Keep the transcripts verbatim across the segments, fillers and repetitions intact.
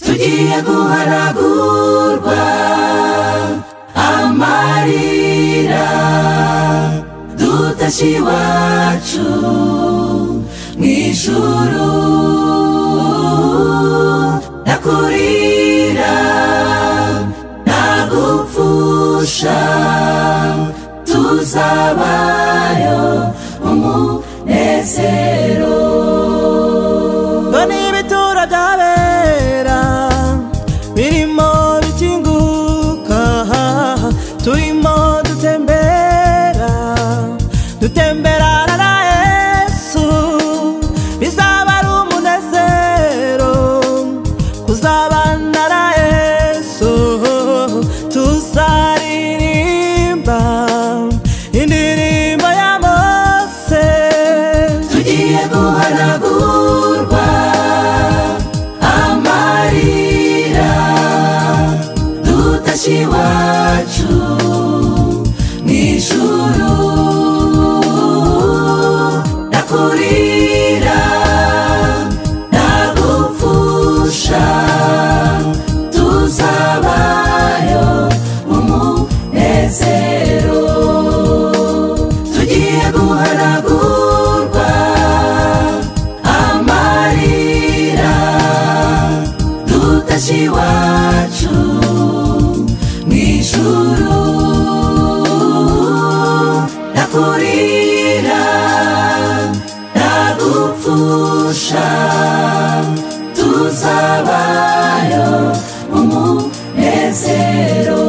tugiye guhanagurwa amarira dutashye iwacu mw'ijuru nakurira nagupfusha tuzabayo umunezero dore ibitura byabera birimo bikinguka turimo dutembera dutemberana na Yesu bizaba ari umunezero kuzabana na Yesu tuzaririmba indirimbo ya Mose tugiye guhanagurwa amarira dutashye iwacu mw'ijuru nakurira nagupfusha tuzabayo umunezero tugiye guhanagurwa amarira dutashye iwacu mw'ijuru nakurira nagupfusha tuzabayo umunezero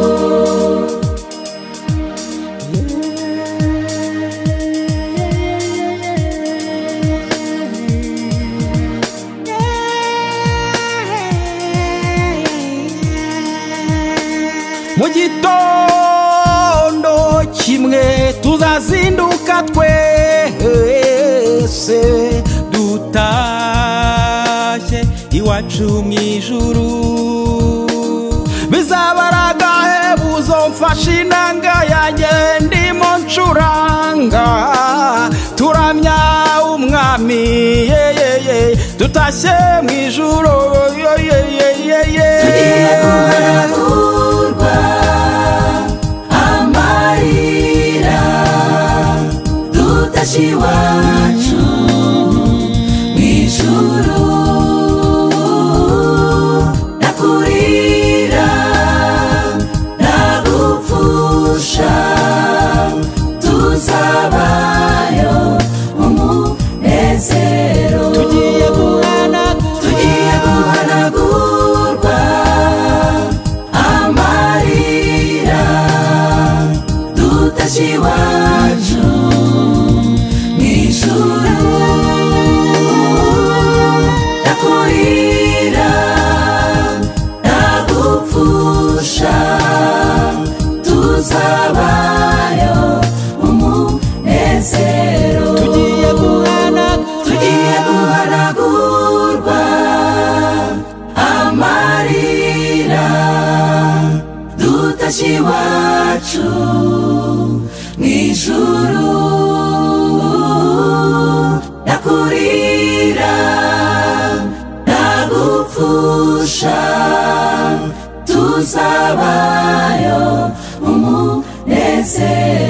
mu gitondo kimwe tuzazinduka twese dutashye iwacu mw'ijuru bizaba ari agahebuzo mfashe inanga yanjye ndimo ncuranga turamya umwami yeyeye dutashye mw'ijuru yeyeye tugiye guhanagurwa amarira dutashye iwacu mw'ijuru nakurira nagupfusha tuzabayo umunezero tugiye guhanagurwa tugiye guhanagurwa amarira dutashye iwacu mw'ijuru nakurira nagupfusha tuzabayo umunezero tugiye guhanagurwa tugiye guhanagurwa amarira dutashye iwacu mw'ijuru nakurira nagupfusha tuzabayo umunezero